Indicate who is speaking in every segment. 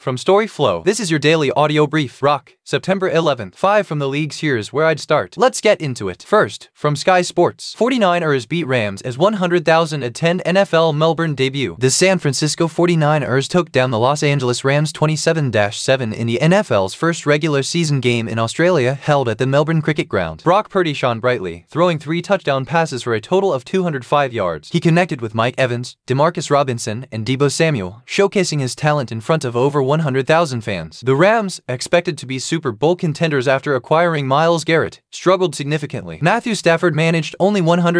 Speaker 1: From Storyflow, this is your daily audio brief. Rock, September 11th. 5 from the leagues. Here's where I'd start. Let's get into it. First, from Sky Sports. 49ers beat Rams as 100,000 attend NFL Melbourne debut. The San Francisco 49ers took down the Los Angeles Rams 27-7 in the NFL's first regular season game in Australia held at the Melbourne Cricket Ground. Brock Purdy shone brightly, throwing 3 touchdown passes for a total of 205 yards. He connected with Mike Evans, Demarcus Robinson, and Deebo Samuel, showcasing his talent in front of over 100,000 fans. The Rams, expected to be Super Bowl contenders after acquiring Myles Garrett, struggled significantly. Matthew Stafford managed only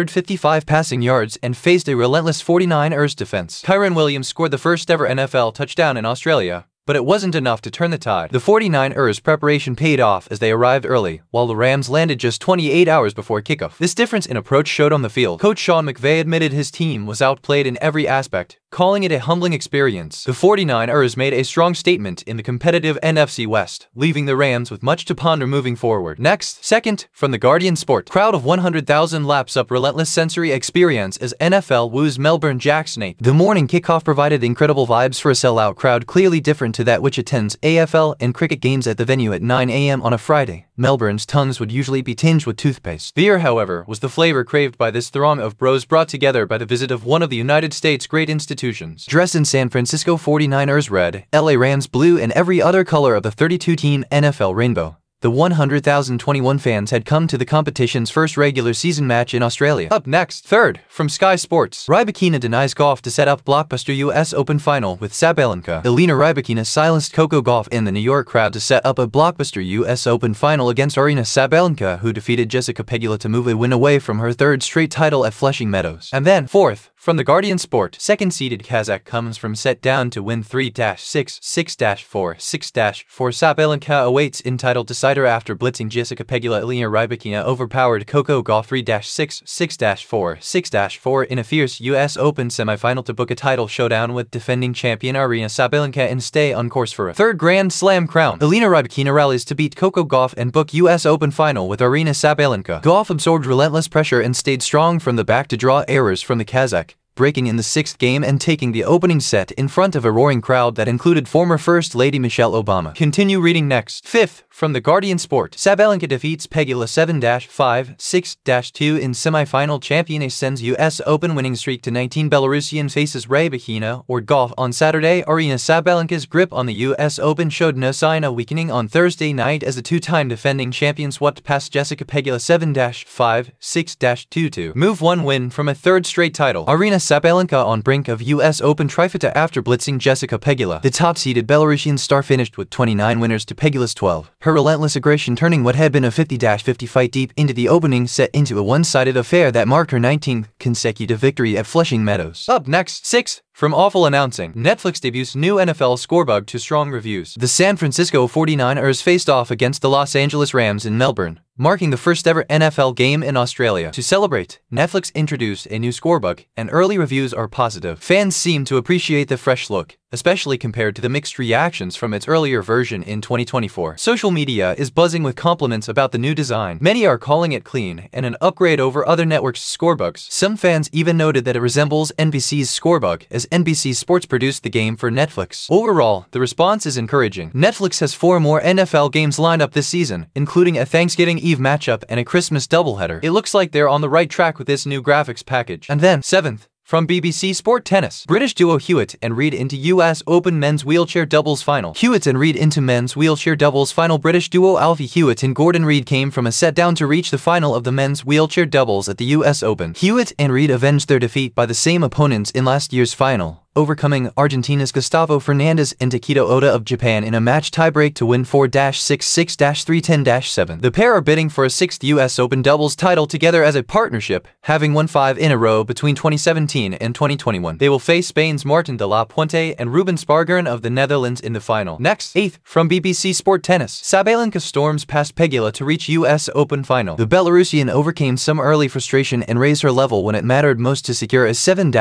Speaker 1: 155 passing yards and faced a relentless 49ers defense. Kyren Williams scored the first ever NFL touchdown in Australia, but it wasn't enough to turn the tide. The 49ers' preparation paid off as they arrived early, while the Rams landed just 28 hours before kickoff. This difference in approach showed on the field. Coach Sean McVay admitted his team was outplayed in every aspect, calling it a humbling experience. The 49ers made a strong statement in the competitive NFC West, leaving the Rams with much to ponder moving forward. Next, second, from the Guardian Sport. Crowd of 100,000 laps up relentless sensory experience as NFL woos Melbourne Jackson 8. The morning kickoff provided incredible vibes for a sellout crowd clearly different to that which attends AFL and cricket games at the venue at 9 a.m. on a Friday. Melbourne's tongues would usually be tinged with toothpaste. Beer, however, was the flavor craved by this throng of bros brought together by the visit of one of the United States' great institutions. Dressed in San Francisco 49ers red, LA Rams blue, and every other color of the 32-team NFL rainbow, the 100,021 fans had come to the competition's first regular season match in Australia. Up next, third, from Sky Sports. Rybakina denies Gauff to set up blockbuster US Open final with Sabalenka. Elena Rybakina silenced Coco Gauff in the New York crowd to set up a blockbuster US Open final against Aryna Sabalenka, who defeated Jessica Pegula to move a win away from her third straight title at Flushing Meadows. And then, fourth, from the Guardian Sport, second-seeded Kazakh comes from set down to win 3-6, 6-4, 6-4. Sabalenka awaits in title decider after blitzing Jessica Pegula. Elena Rybakina overpowered Coco Gauff 3-6, 6-4, 6-4 in a fierce US Open semifinal to book a title showdown with defending champion Aryna Sabalenka and stay on course for a third Grand Slam crown. Elena Rybakina rallies to beat Coco Gauff and book US Open final with Aryna Sabalenka. Gauff absorbed relentless pressure and stayed strong from the back to draw errors from the Kazakh, breaking in the 6th game and taking the opening set in front of a roaring crowd that included former First Lady Michelle Obama. Continue reading next. Fifth, from the Guardian Sport. Sabalenka defeats Pegula 7-5, 6-2 in semifinal. Champion ascends US Open winning streak to 19. Belarusian faces Rybakina or Gauff on Saturday. Aryna Sabalenka's grip on the US Open showed no sign of weakening on Thursday night as the two-time defending champion swept past Jessica Pegula 7-5, 6-2 to move one win from a third straight title. Aryna Sabalenka on brink of US Open trifecta after blitzing Jessica Pegula. The top-seeded Belarusian star finished with 29 winners to Pegula's 12. Her relentless aggression turning what had been a 50-50 fight deep into the opening set into a one-sided affair that marked her 19th consecutive victory at Flushing Meadows. Up next, sixth, from Awful Announcing. Netflix debuts new NFL scorebug to strong reviews. The San Francisco 49ers faced off against the Los Angeles Rams in Melbourne, marking the first ever NFL game in Australia. To celebrate, Netflix introduced a new scorebug, and early reviews are positive. Fans seem to appreciate the fresh look, especially compared to the mixed reactions from its earlier version in 2024. Social media is buzzing with compliments about the new design. Many are calling it clean and an upgrade over other networks' scorebugs. Some fans even noted that it resembles NBC's scorebug, as NBC Sports produced the game for Netflix. Overall, the response is encouraging. Netflix has 4 more NFL games lined up this season, including a Thanksgiving Eve matchup and a Christmas doubleheader. It looks like they're on the right track with this new graphics package. And then, seventh, from BBC Sport Tennis. British duo Hewitt and Reid into US Open men's wheelchair doubles final. Hewitt and Reid into men's wheelchair doubles final. British duo Alfie Hewitt and Gordon Reid came from a set down to reach the final of the men's wheelchair doubles at the US Open. Hewitt and Reid avenged their defeat by the same opponents in last year's final, overcoming Argentina's Gustavo Fernandez and Takedo Oda of Japan in a match tiebreak to win 4-6, 6-3, 10-7. The pair are bidding for a 6th US Open doubles title together as a partnership, having won 5 in a row between 2017 and 2021. They will face Spain's Martin de la Puente and Ruben Spargaren of the Netherlands in the final. Next, eighth, from BBC Sport Tennis. Sabalenka storms past Pegula to reach US Open final. The Belarusian overcame some early frustration and raised her level when it mattered most to secure a 7-5,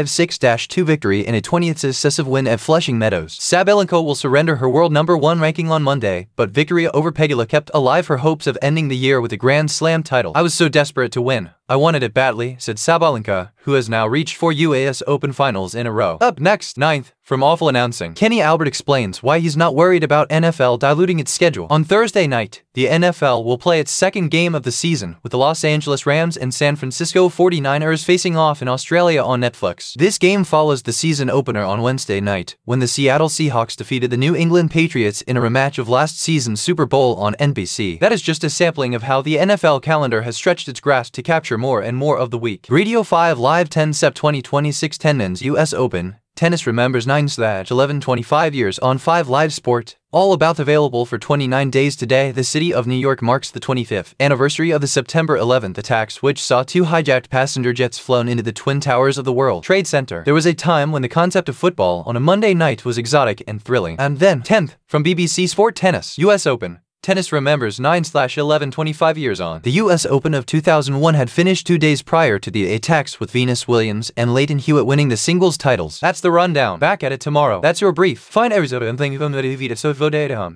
Speaker 1: 6-2 victory in a 20th successive win at Flushing Meadows. Sabalenka will surrender her world #1 ranking on Monday, but victory over Pegula kept alive her hopes of ending the year with a Grand Slam title. "I was so desperate to win. I wanted it badly, said Sabalenka, who has now reached 4 US Open finals in a row. Up next, 9th, from awful announcing. Kenny Albert explains why he's not worried about NFL diluting its schedule. On Thursday night, the NFL will play its second game of the season, with the Los Angeles Rams and San Francisco 49ers facing off in Australia on Netflix. This game follows the season opener on Wednesday night, when the Seattle Seahawks defeated the New England Patriots in a rematch of last season's Super Bowl on NBC. That is just a sampling of how the NFL calendar has stretched its grasp to capture more and more of the week. Radio 5 Live 10 Sep 2026 10 US Open. Tennis remembers 9/11 years on 5 Live Sport. All about available for 29 days today. The city of New York marks the 25th anniversary of the September 11th attacks, which saw 2 hijacked passenger jets flown into the Twin Towers of the World Trade Center. There was a time when the concept of football on a Monday night was exotic and thrilling. And then, 10th, from BBC Sport Tennis, US Open. Tennis remembers 9/11 years on. The US Open of 2001 had finished 2 days prior to the attacks, with Venus Williams and Leighton Hewitt winning the singles titles. That's the rundown. Back at it tomorrow. That's your brief. Find every episode and thank you for the video.